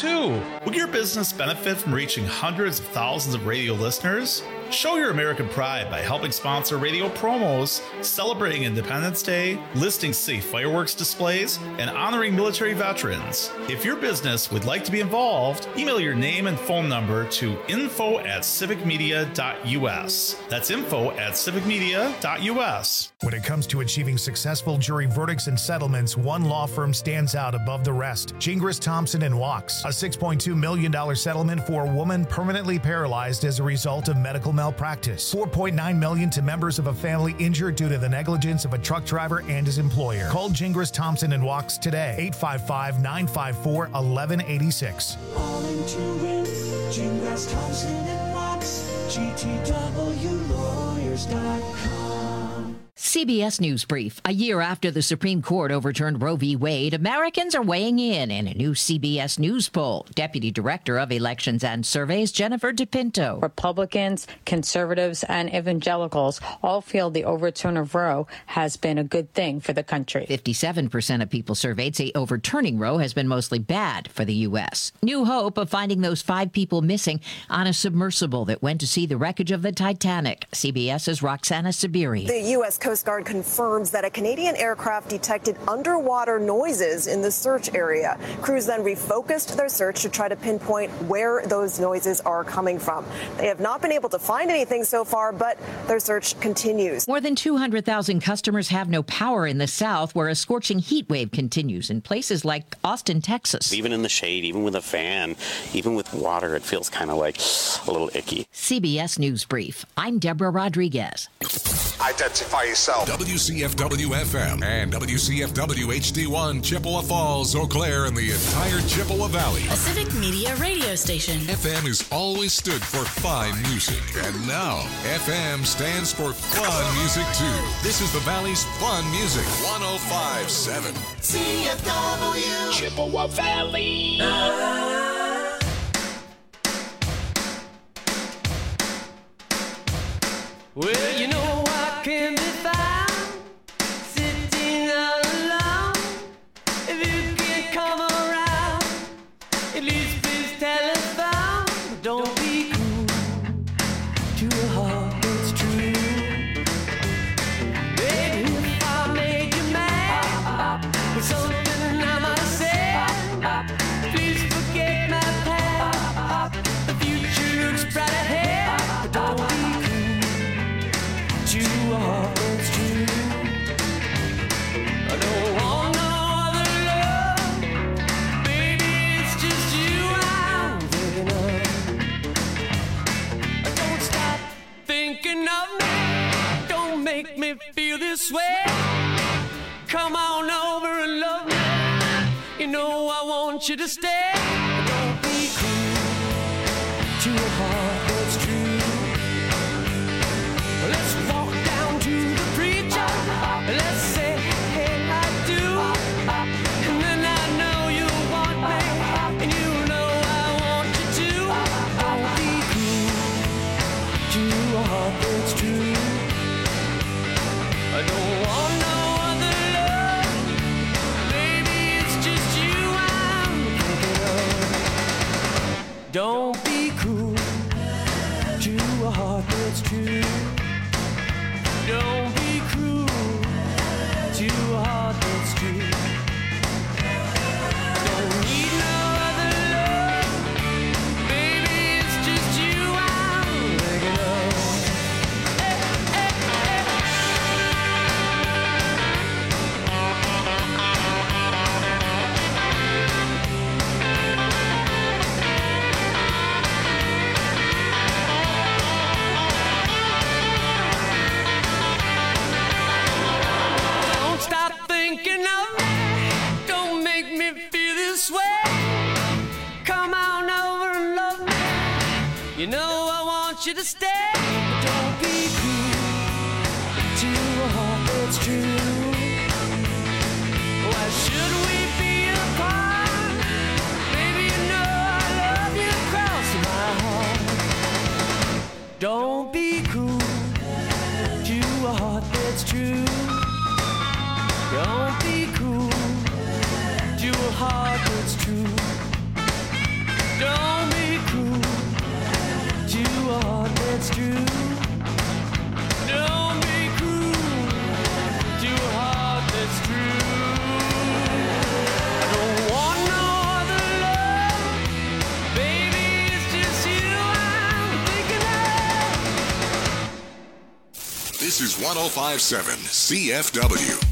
too. Will your business benefit from reaching hundreds of thousands of radio listeners? Show your American pride by helping sponsor radio promos, celebrating Independence Day, listing safe fireworks displays, and honoring military veterans. If your business would like to be involved, email your name and phone number to info@civicmedia.us. That's info@civicmedia.us. When it comes to achieving successful jury verdicts and settlements, one law firm stands out above the rest. Gingras, Thompson & Wachs. A $6.2 million settlement for a woman permanently paralyzed as a result of medical malpractice. $4.9 million to members of a family injured due to the negligence of a truck driver and his employer. Call Gingras, Thompson & Wachs today. 855-954-1186. All into win. Gingras, Thompson & Wachs. GTWlawyers.com. CBS News Brief. A year after the Supreme Court overturned Roe v. Wade, Americans are weighing in a new CBS News poll. Deputy Director of Elections and Surveys, Jennifer DePinto. Republicans, conservatives, and evangelicals all feel the overturn of Roe has been a good thing for the country. 57% of people surveyed say overturning Roe has been mostly bad for the U.S. New hope of finding those 5 people missing on a submersible that went to see the wreckage of the Titanic. CBS's Roxana Sabiri. The U.S. Coast Guard confirms that a Canadian aircraft detected underwater noises in the search area. Crews then refocused their search to try to pinpoint where those noises are coming from. They have not been able to find anything so far, but their search continues. More than 200,000 customers have no power in the South, where a scorching heat wave continues in places like Austin, Texas. Even in the shade, even with a fan, even with water, it feels kind of like a little icky. CBS News Brief. I'm Deborah Rodriguez. Identify yourself. WCFW-FM and WCFW-HD1, Chippewa Falls, Eau Claire, and the entire Chippewa Valley. A Civic Media radio station. FM has always stood for fine music, and now FM stands for fun music, too. This is the Valley's fun music, 105.7. CFW. Chippewa Valley. Well, you know I can be found sitting all alone. If you can't come around, at least please telephone. Don't be cruel to a heart that's true. Baby, if I made you mad with something I might say, please forget my past. The future looks bright ahead, but don't be to a heart that's true. I don't want no other love. Baby, it's just you I'm thinking of. Don't stop thinking of me. Don't make me feel this way. Come on over and love me. You know I want you to stay. Don't be cruel to a heart that's true. Let's walk down to the preacher. Let's say, hey, I do. And then I know you want me. And you know I want you to. Don't be cruel to a heart that's true. I don't want no other love. Baby, it's just you I'm thinking of. Don't be cruel to a heart that's true. Don't be cruel to a heart that's true. Don't need no other love. Baby, it's just you I'm thinking of. Thinking of me, don't make me feel this way. Come on over and love me. You know I want you to stay. Don't be cruel to a heart that's true. Why should we be apart? Baby, you know I love you across my heart. Don't be cruel to a heart that's true. Don't be cruel to a heart that's true. This is 105.7 CFW.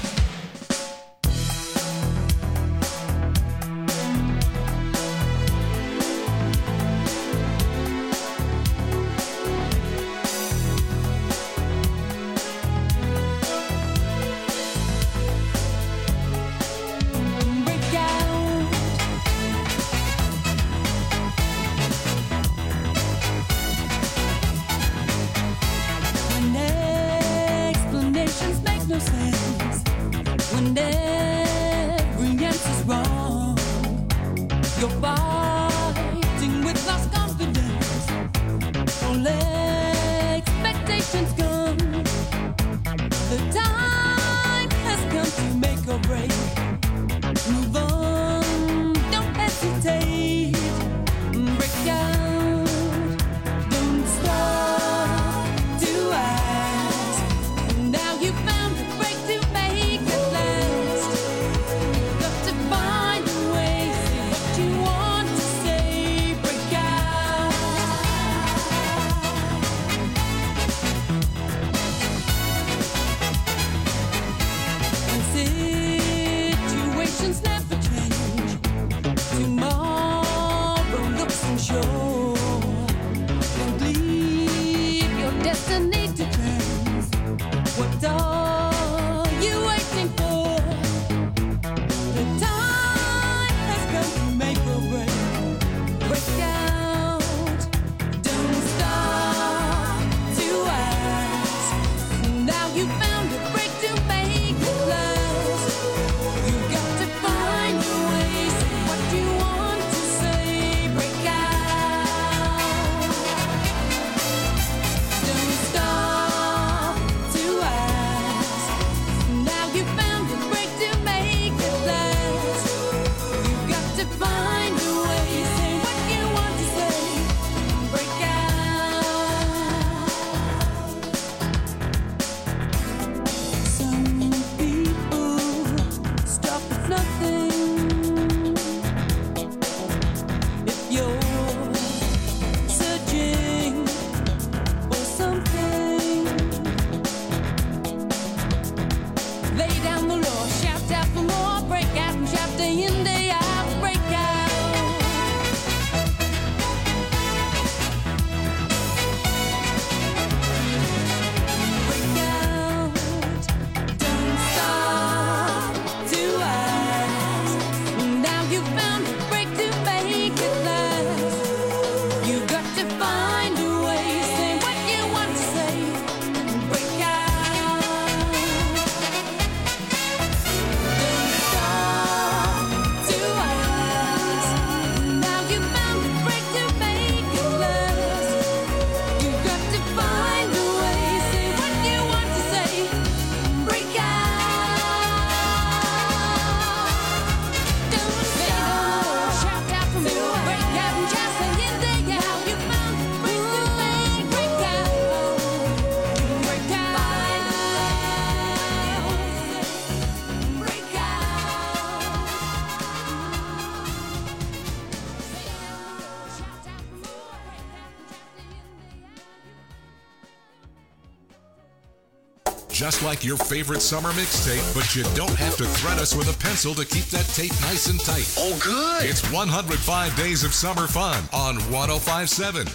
Just like your favorite summer mixtape, but you don't have to thread us with a pencil to keep that tape nice and tight. Oh, good. It's 105 Days of Summer Fun on 105.7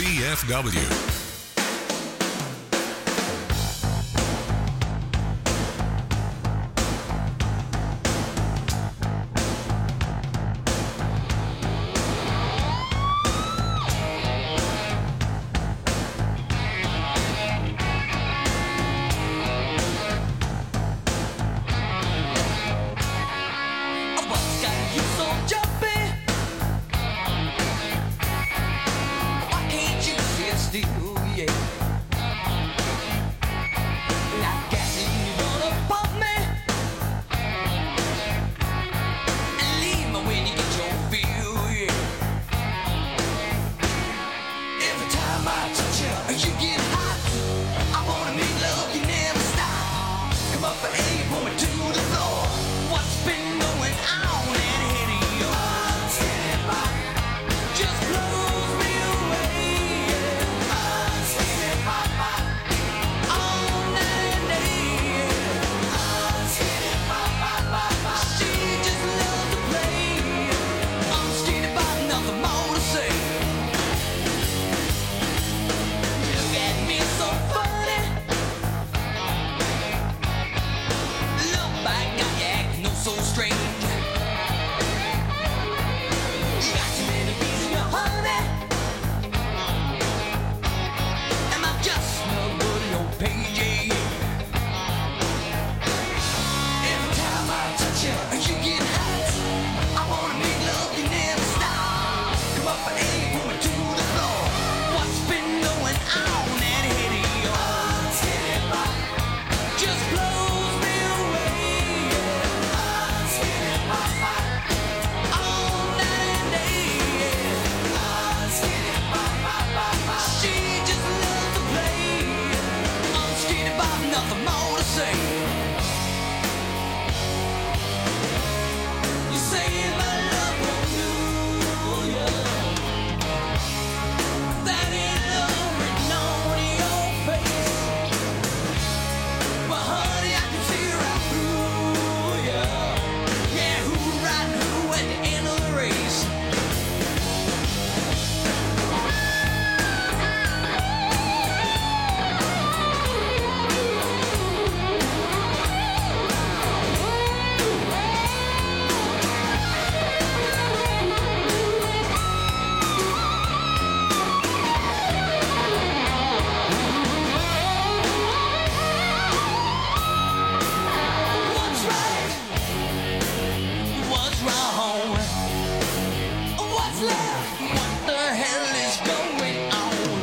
CFW. Why can't you sit still? what's left? What the hell is going on?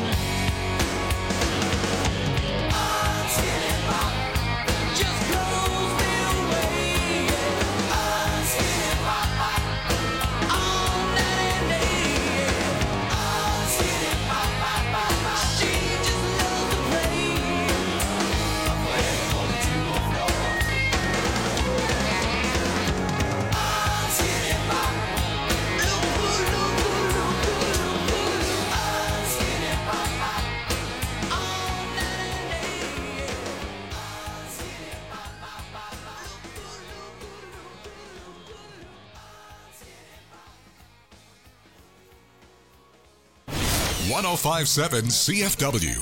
I'm skinny pop, just blows me away. I'm skinny pop, all night and day. I'm skinny pop, she just loves to play. I'm playing on the 204 floor. I'm skinny pop, look good, look good, look good, look good. I'm skinny pop, all night and day. I'm skinny pop, look good, look good, look good, look good. I'm skinny pop. 1057 CFW.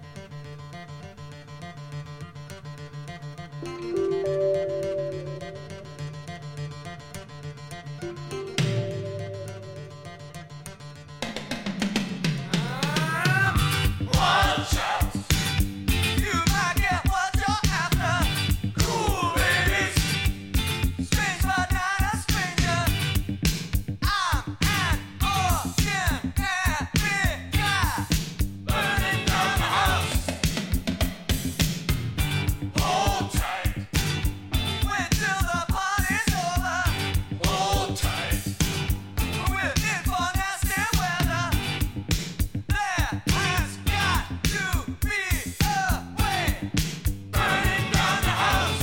Watch out! You might get what you're after. Cool babies, strange but not a stranger. I'm an ordinary guy, burning down the house. Hold tight, wait till the party's over. Hold tight, we're in for nasty weather. There has got to be a way, burning down the house.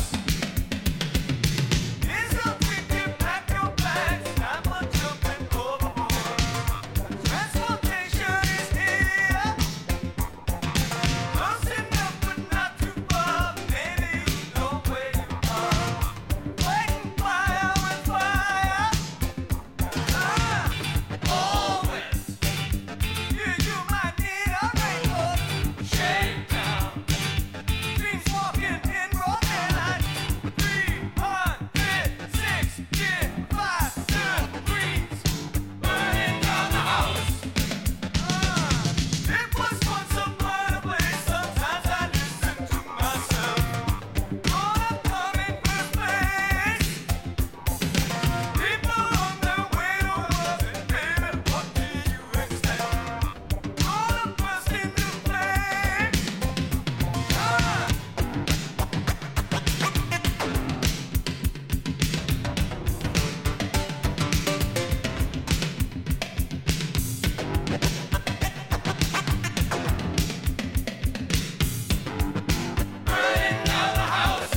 It's so quick to pack your bags, time for jumping overboard. Transportation is here, close enough but not too far. Maybe you know where you are. Waiting fire with fire. Always. You might need a raincoat. Shakedown. Dreams walking in broad daylight. 365 degrees. Burning down the house. It was once a brighter place. Sometimes I listen to myself. Caught up coming first place. People on their way to work, baby, what do you expect? Caught up bursting new flame. Burning down the house.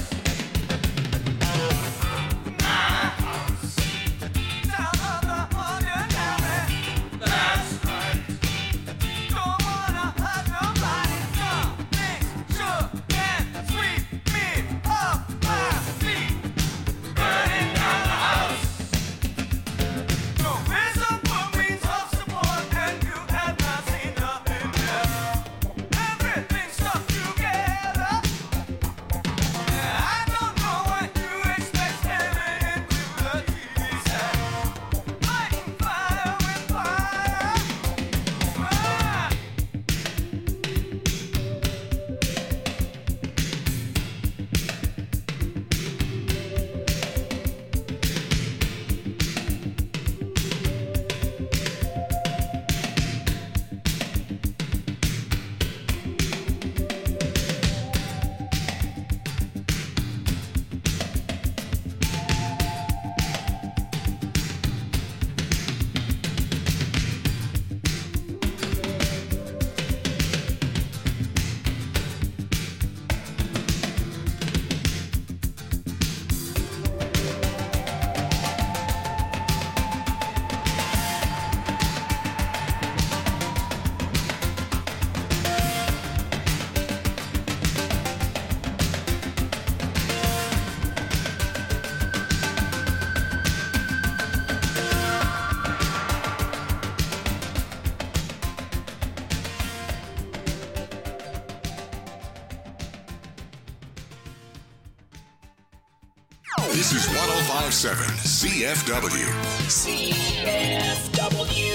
My house. Down of the ordinary. That's right. Don't wanna hurt nobody. Something sure can sweep me off my feet. Burning down the house. No reason for me to support, and you have not seen nothing yet. Everything stuck together. I don't know what you expect staring into the TV set. Fighting fire with fire. This is 1057 CFW. CFW.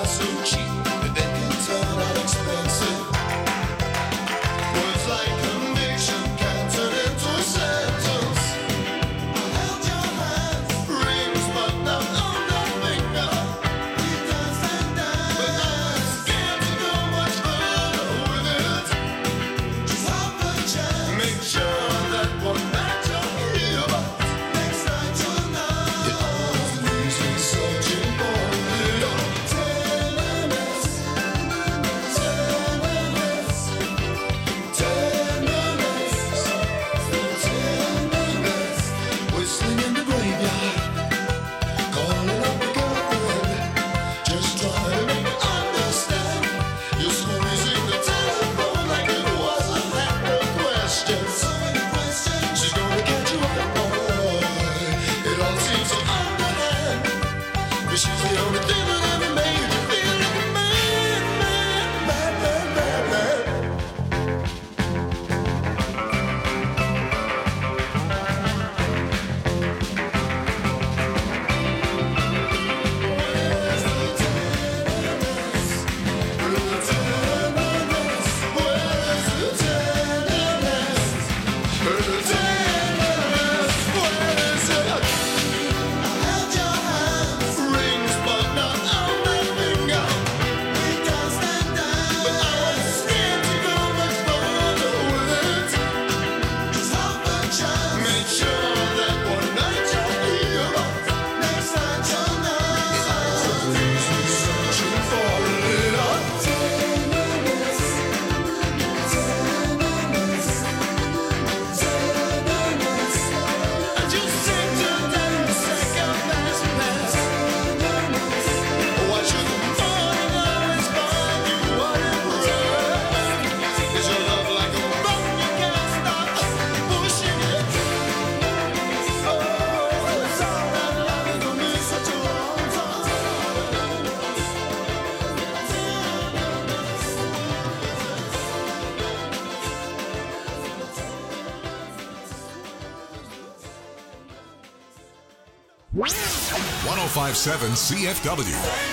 1057 CFW,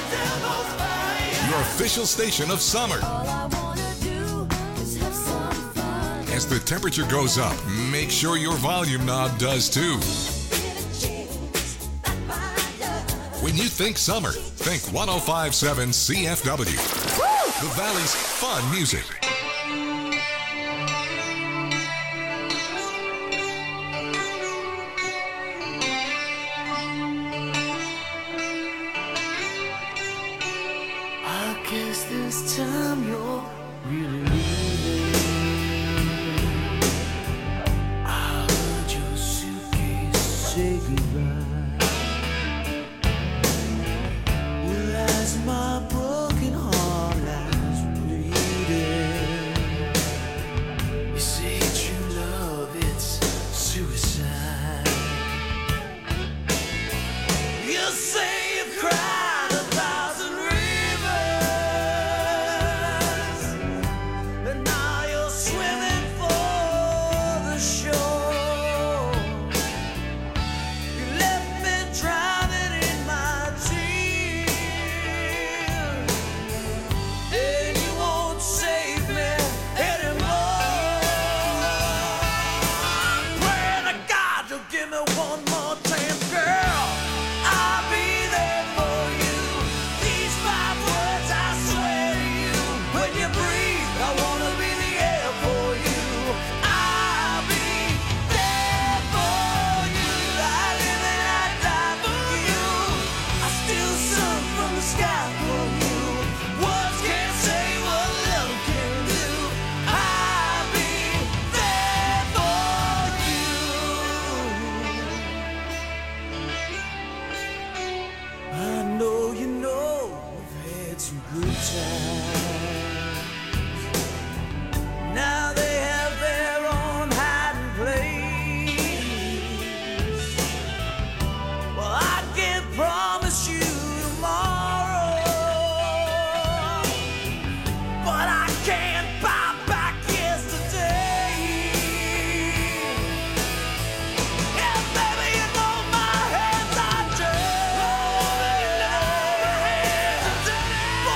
your official station of summer. As the temperature goes up, make sure your volume knob does too. When you think summer, think 1057 CFW, the Valley's fun music. This time you're really leaving. I heard your suitcase say goodbye. Well, as my broken heart lies bleeding, you say true love, it's suicide. You say you've cried 1,000 rivers. Now they have their own hiding place. Well, I can't promise you tomorrow, but I can't buy back yesterday. Yeah, baby, you know my hands are dirty.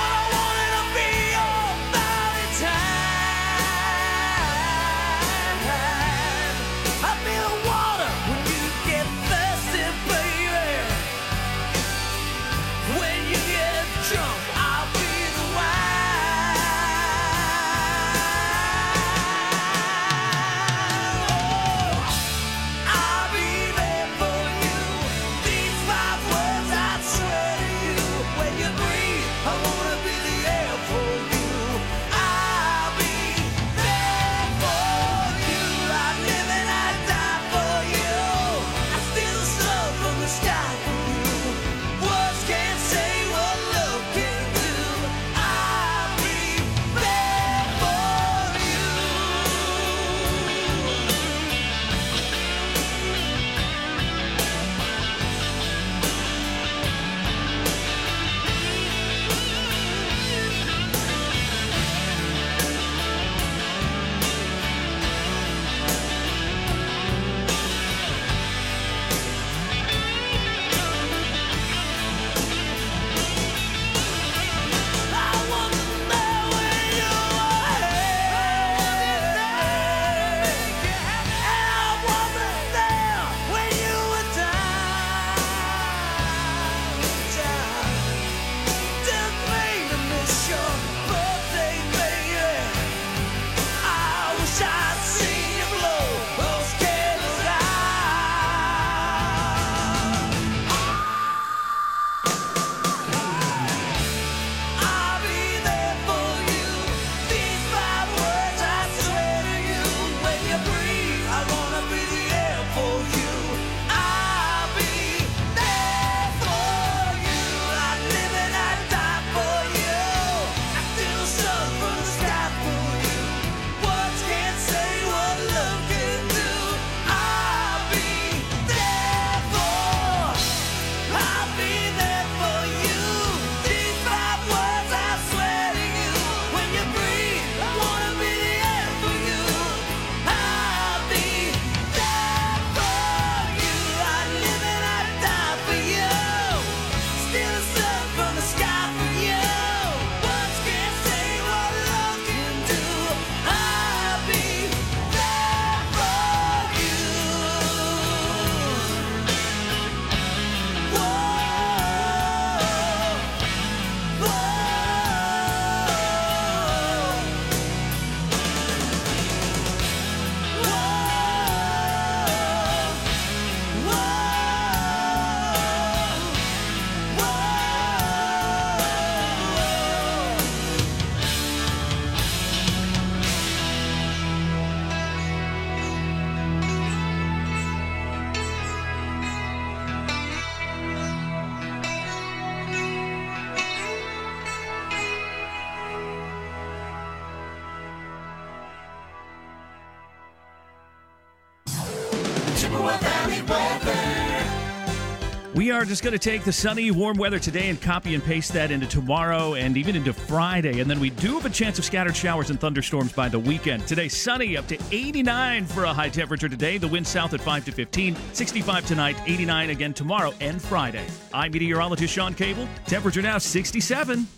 Chippewa Valley weather. We are just going to take the sunny, warm weather today and copy and paste that into tomorrow and even into Friday. And then we do have a chance of scattered showers and thunderstorms by the weekend. Today, sunny, up to 89 for a high temperature today. The wind south at 5 to 15, 65 tonight, 89 again tomorrow and Friday. I'm meteorologist Sean Cable. Temperature now 67.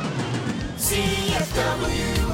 CFW.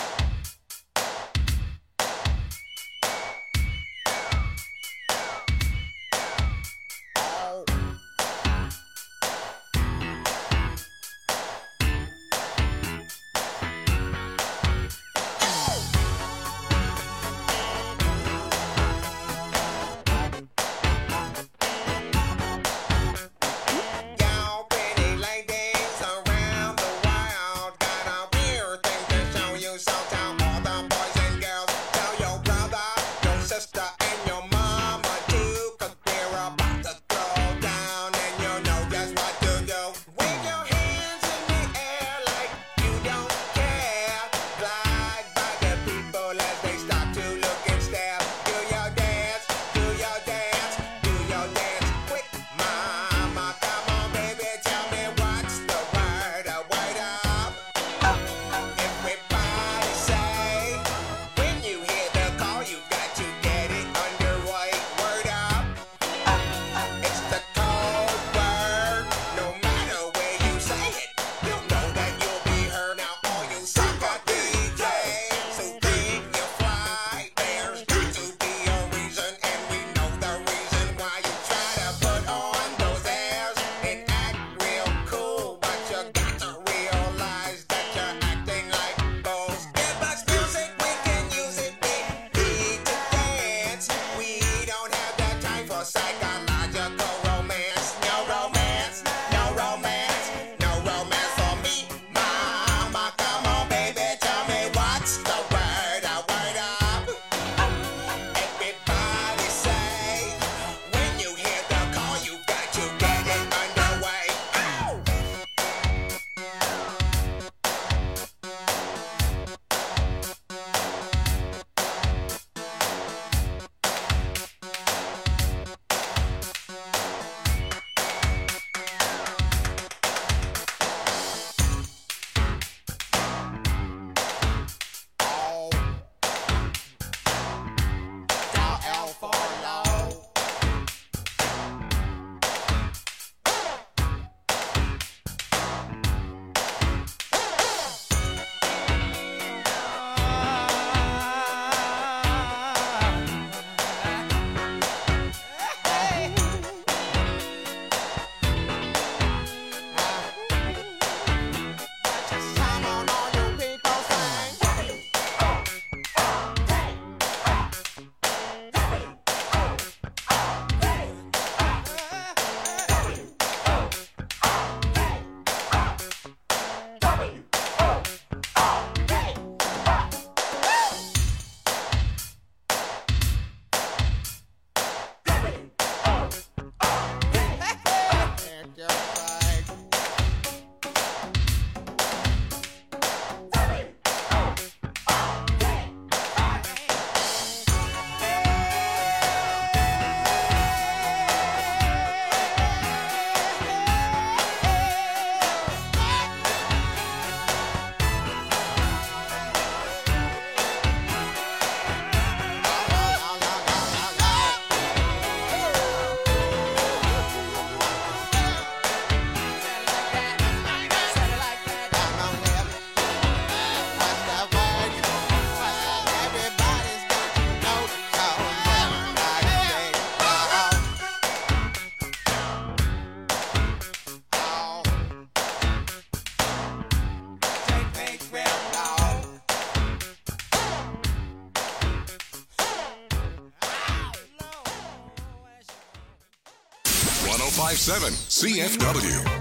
CFW.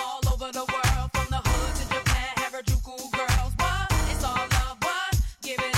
Give it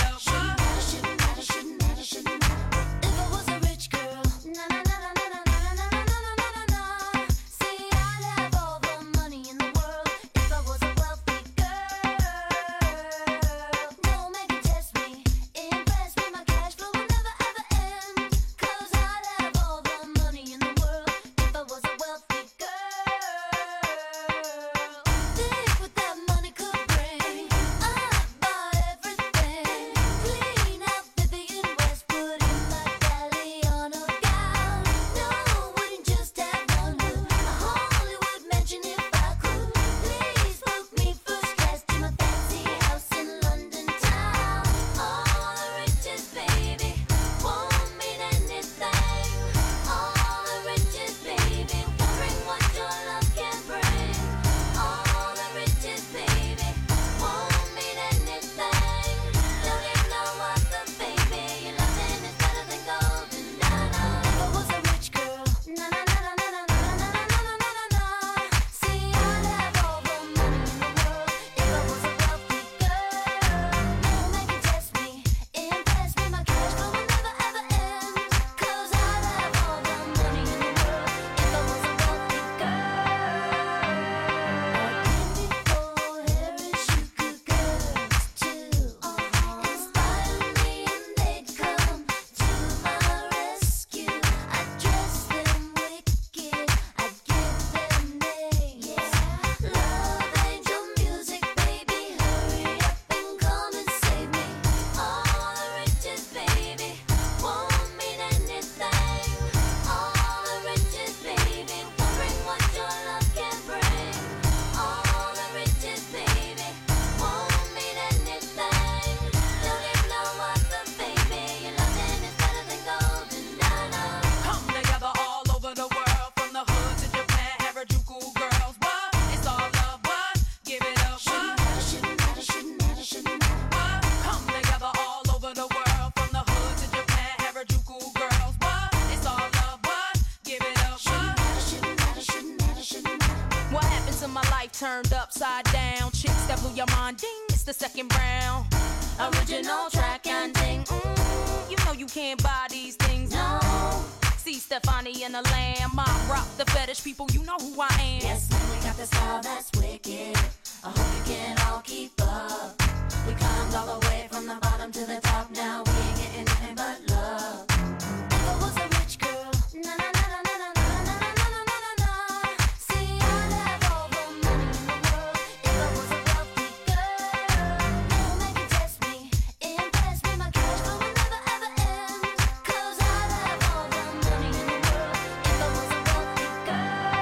turned upside down. Chicks that blew your mind, ding, it's the second round. Original track and ding, you know you can't buy these things, no. See Stefani and the Lamb, I rock the fetish people, you know who I am. Yes, man, we got the style that's wicked. I hope you can all keep up. We climbed all the way from the bottom to the top. Now we ain't getting nothing but love. If I was a rich girl, na na na na na na na na na na na na. See, I'd have all the money in the world. If I was a wealthy girl, no man can test me, impress me. My cash flow will never ever end. 'Cause I'd have all the money in the world. If I was a wealthy girl.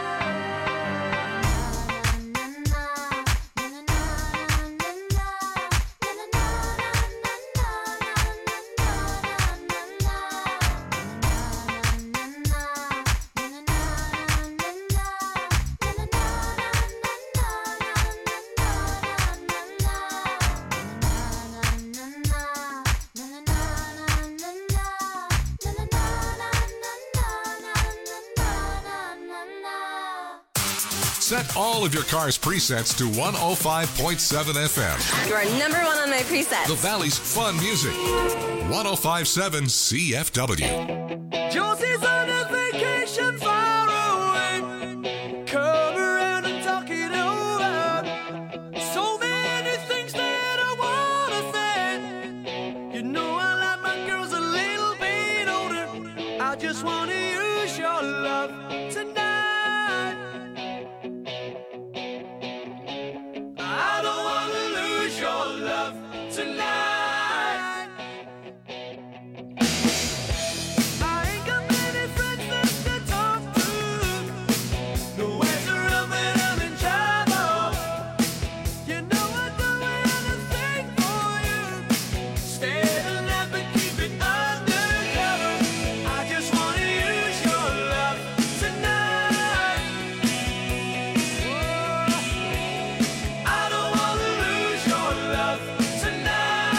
Set all of your car's presets to 105.7 FM. You are number one on my presets. The Valley's fun music. 105.7 CFW. Josie's on a vacation far away. Come around and talk it over. So many things that I wanna say. You know I like my girls a little bit older. I just wanna use your love tonight. I don't wanna lose your love tonight. I ain't got many friends left to talk to. Nowhere to run when I'm in trouble. You know I'd do anything for you. Stay alive but keep it undercover. I just wanna use your love tonight. I don't wanna lose your love tonight.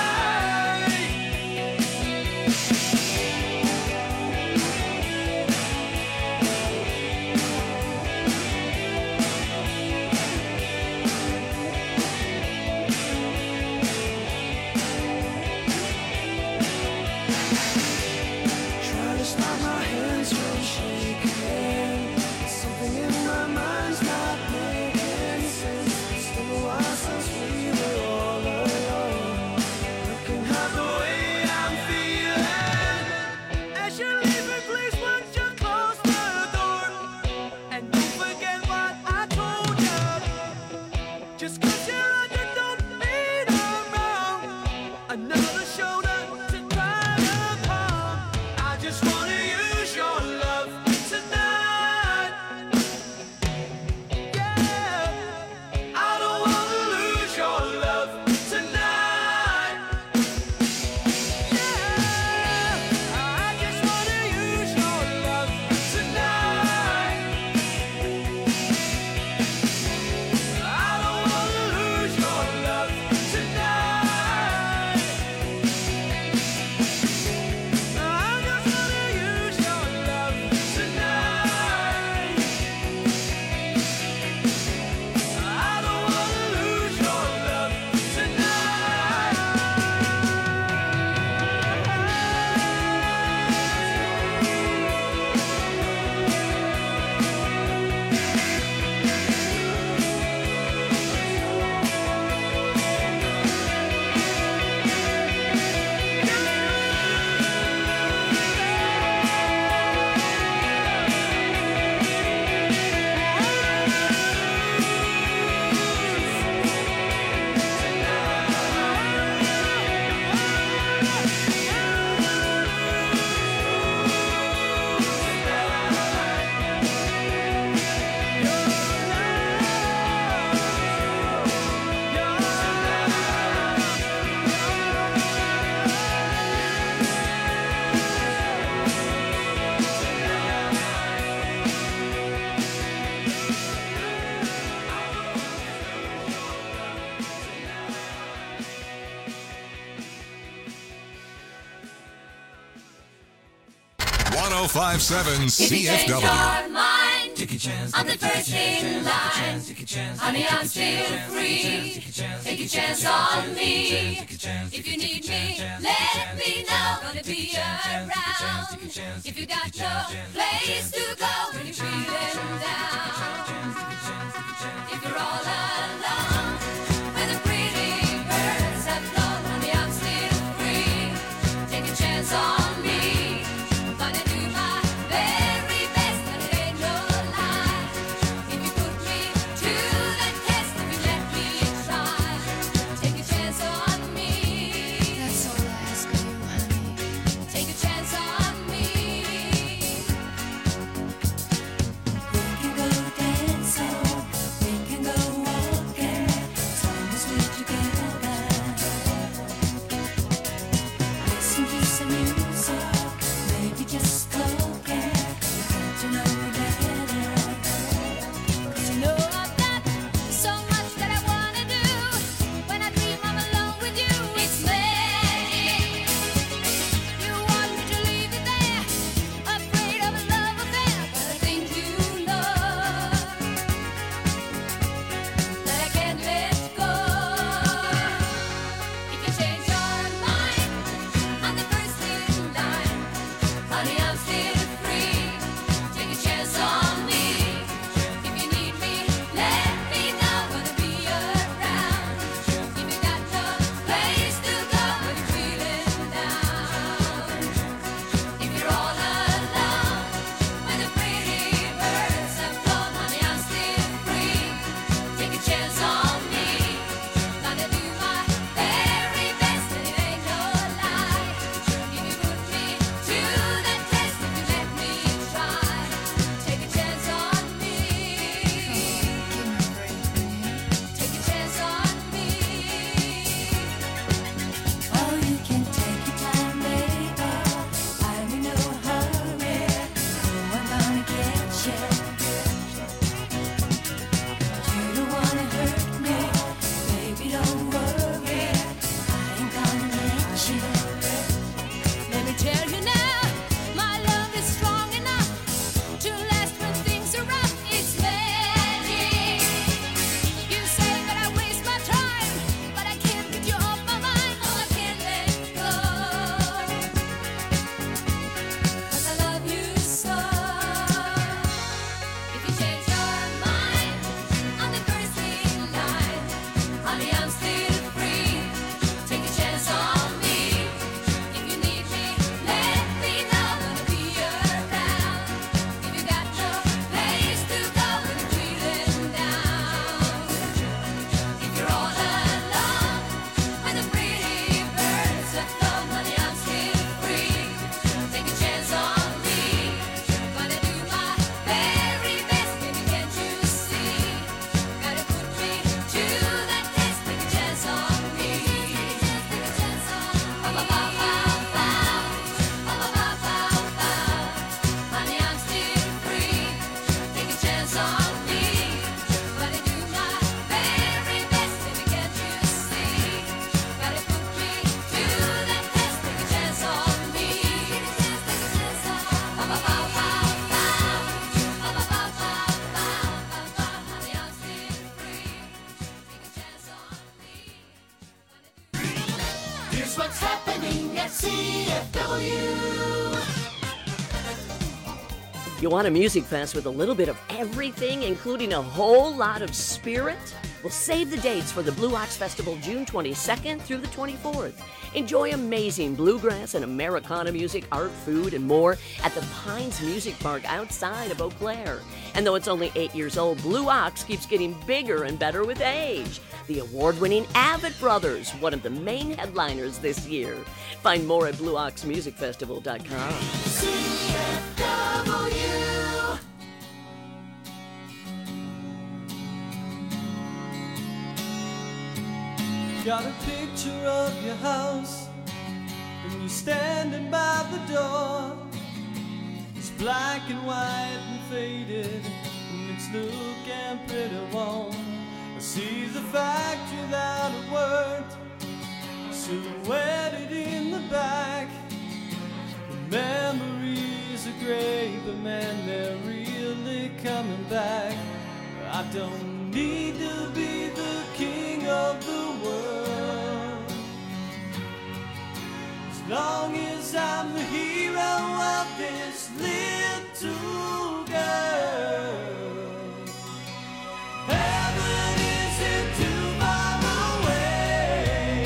Try to stop my hands from shaking. Something in my mind's not making sense. It's been a while since we were all alone. You can have the way I'm feeling. As you leave me, please once you close the door. And don't forget what I told you. Just 'cause you're on, you don't mean I'm wrong. Another shoulder to cry upon. I just wanna use your love tonight. Yeah, I don't wanna lose your love tonight. Yeah, I just wanna use your love tonight. I don't wanna lose your love tonight. I just wanna use your love tonight. I don't wanna lose your love .105.7 CFW. I'm the first in line. Honey, I'm still free. Take a chance on me. If you need me, let me know. Gonna be around. If you got no place to go when you're feeling down. If you're all alone, when the pretty birds have flown, honey, I'm still free. Take a chance on me. Gonna do my very best, and it ain't no lie. If you put me to the test, if you let me try, take a chance on me. That's all I ask of you, honey. Take a chance on me. We can go dancing, we can go walking, as long as we're together. Listen to some music, maybe just talking, get to know me better. 'Cause you know I've got so much that I wanna do. When I dream I'm alone with you, it's magic. You want me to leave it there, afraid of a love affair, but I think you know that I can't let go. If you change your mind, I'm the first in line. Honey, I'm still free. Take a chance on me. If you need me, let me know. Gonna be around. If you got no place to go when you're feeling down. If you're all alone, when the pretty birds have flown, honey, I'm still free. Take a chance on me. Gonna do my very best, and it ain't no lie. If you put me to the test, if you let me try, take a chance on me. Take a chance on me. Oh, you can take your time, baby. I'm in no hurry. Oh, I'm gonna get you. You don't wanna hurt me, baby, don't worry. I ain't gonna let you. Let me tell you now, my love is strong enough to last when things are rough. It's magic. You say that I waste my time, but I can't get you off my mind. Oh, I can't let go. 'Cause I love you so. If you change your mind, I'm the first in line. Honey, I'm still free. Take a chance on me. If you need me, let me know. Gonna be around. If you got no place to go when you're feeling down. If you're all alone, when the pretty birds have flown, honey, I'm still free. Take a chance on me. Gonna do my very best, baby, can't you see? Gotta put me to the test. Take a chance on me. Take a chance on me. Honey, I'm still free. Take a chance on me. Gonna do my very best, baby, can't you see? Gotta put me to the test. Take a chance on me. Honey, I'm still free. Take a chance on me. Here's what's happening at CFW. You want a music fest with a little bit of everything, including a whole lot of spirit? Well, save the dates for the Blue Ox Festival June 22nd through the 24th. Enjoy amazing bluegrass and Americana music, art, food, and more at the Pines Music Park outside of Eau Claire. And though it's only 8 years old, Blue Ox keeps getting bigger and better with age. The award-winning Avett Brothers, one of the main headliners this year. Find more at BlueOxMusicFestival.com. CFW. Got a picture of your house, and you're standing by the door. It's black and white and faded, and it's looking pretty warm. I see the factory without a word, silhouetted in the back. The memories are great, but man, they're really coming I don't need to be the king of the world, as long as I'm the hero of this little girl. Heaven isn't too far away,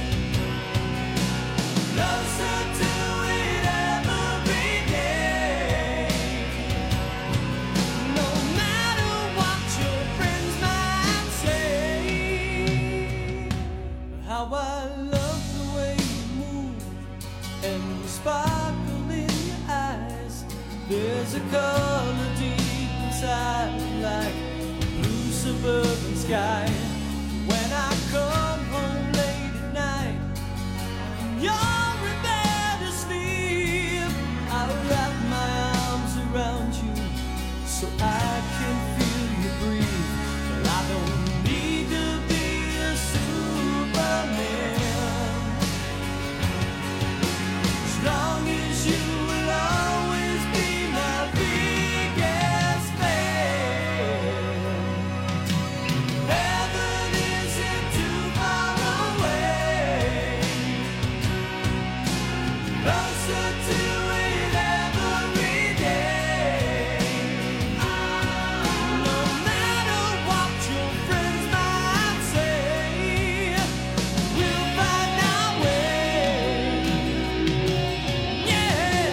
closer to it every day. No matter what your friends might say, how I love the way you move and the sparkle in your eyes. There's a color deep inside, like blue suburban sky. When I come home late at night, you're in bed asleep, I wrap my arms around you so I can feel you breathe. Well, I don't need to be a Superman, as long as you will always be my biggest fan. Heaven isn't too far away, closer to it every day. No matter what your friends might say, we'll find our way. Yeah.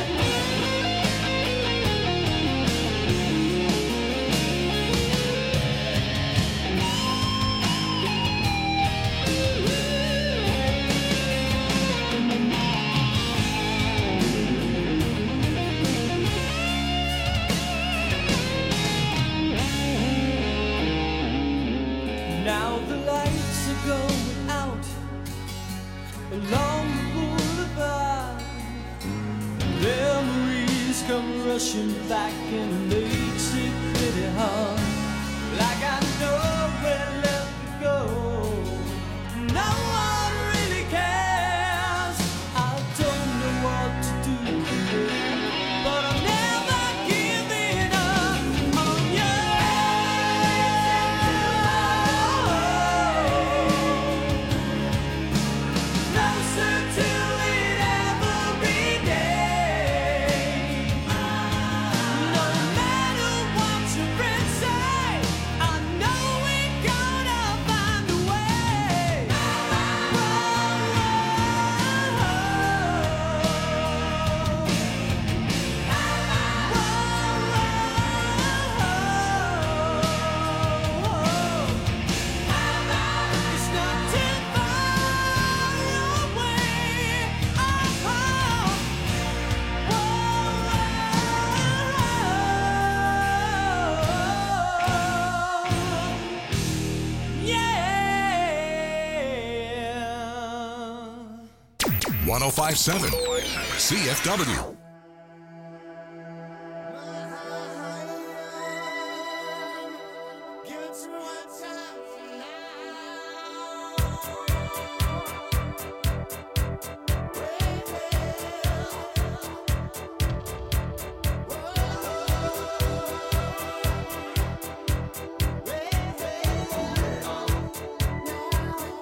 Now the lights are going out along the boulevard. Memories come rushing back and makes it pretty hard. Like I know where left to go. No one really cares. I don't know what to do, but I'm never giving up on you. Closer to it every day. No matter what your friends say, I know we're gonna find a way. It's not too far away. Yeah. 1057 CFW.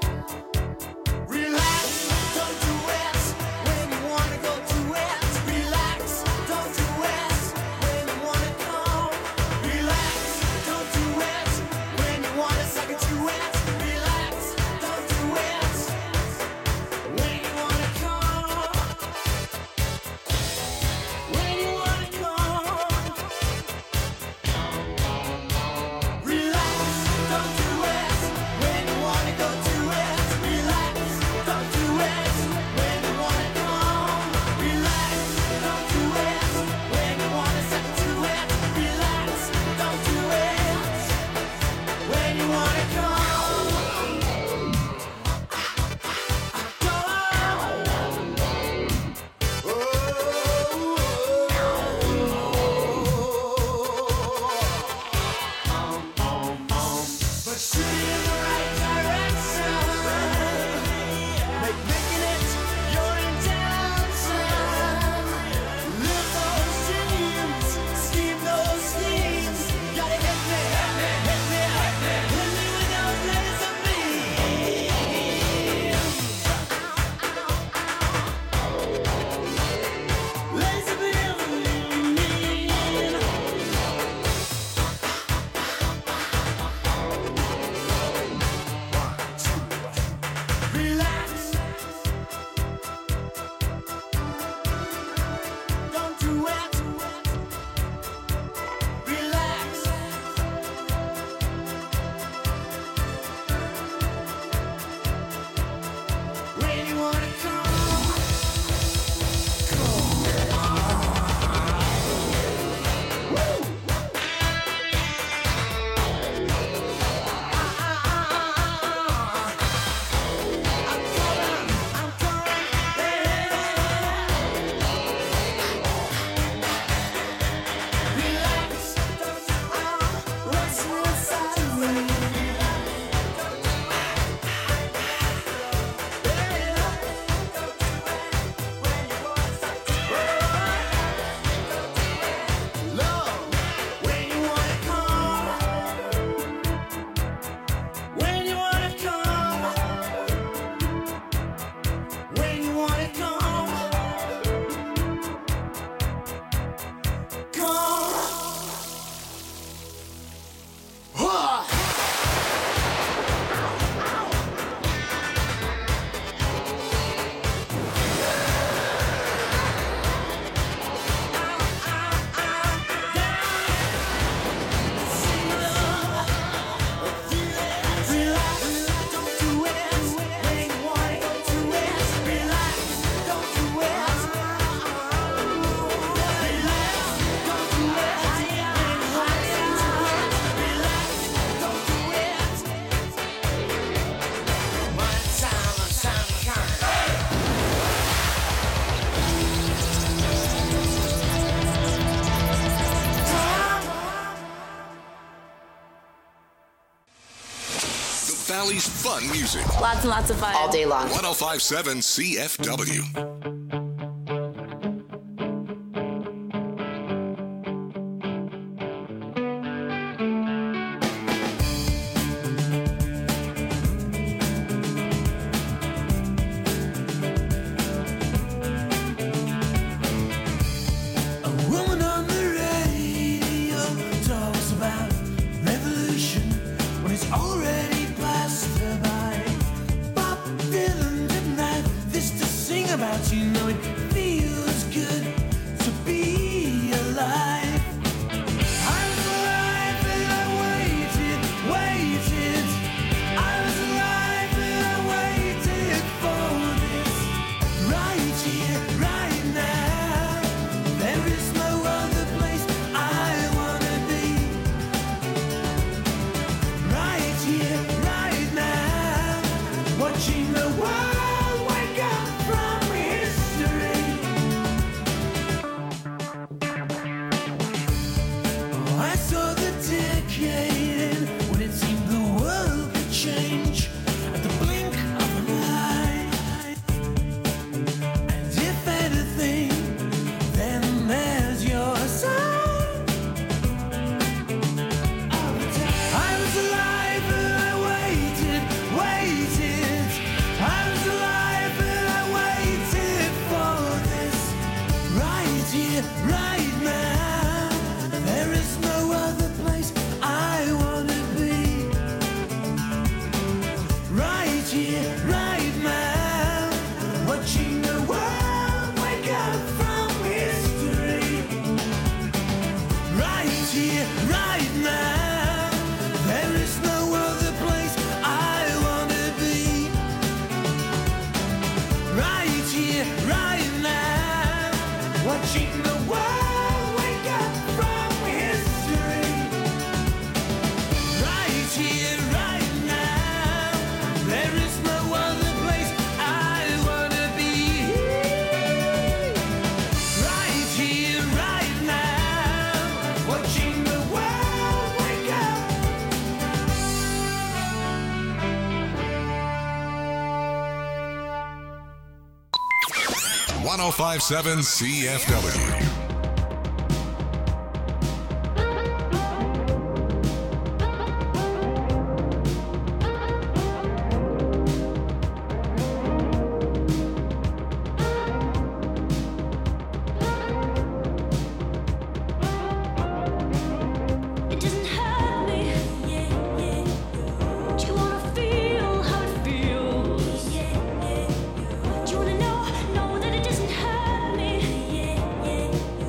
Relax, don't do it when you wanna go to it. Valley's fun music. Lots and lots of fun. All day long. 105.7 CFW. .105.7 CFW. Yeah.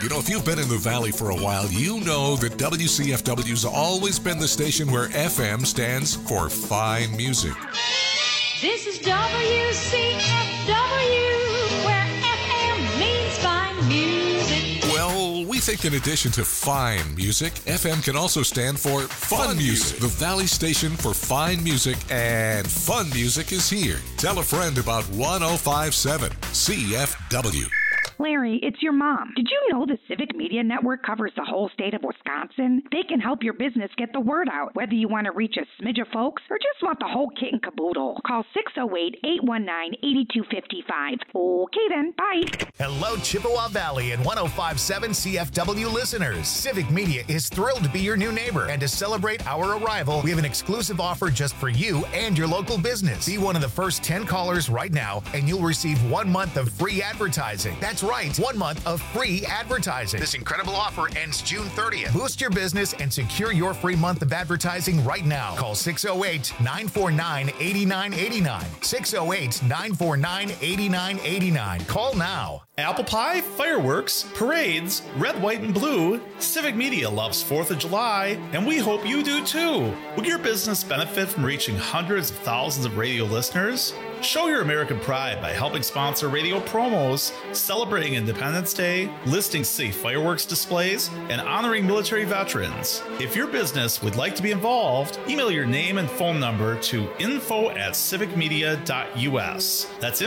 You know, if you've been in the Valley for a while, you know that WCFW's always been the station where FM stands for fine music. This is WCFW, where FM means fine music. Well, we think in addition to fine music, FM can also stand for fun music. The Valley station for fine music and fun music is here. Tell a friend about 105.7 CFW. Larry, it's your mom. Did you know the Civic Media Network covers the whole state of Wisconsin? They can help your business get the word out, whether you want to reach a smidge of folks or just want the whole kit and caboodle. Call 608-819-8255. Okay then, bye. Hello, Chippewa Valley and 105.7 CFW listeners. Civic Media is thrilled to be your new neighbor. And to celebrate our arrival, we have an exclusive offer just for you and your local business. Be one of the first 10 callers right now, and you'll receive 1 month of free advertising. That's right, 1 month of free advertising. This incredible offer ends June 30th. Boost your business and secure your free month of advertising right now. Call 608-949-8989. 608-949-8989. Call now. Apple pie, fireworks, parades, red, white, and blue. Civic Media loves 4th of July, and we hope you do too. Will your business benefit from reaching hundreds of thousands of radio listeners? Show your American pride by helping sponsor radio promos, celebrating Independence Day, listing safe fireworks displays, and honoring military veterans. If your business would like to be involved, email your name and phone number to info@civicmedia.us. That's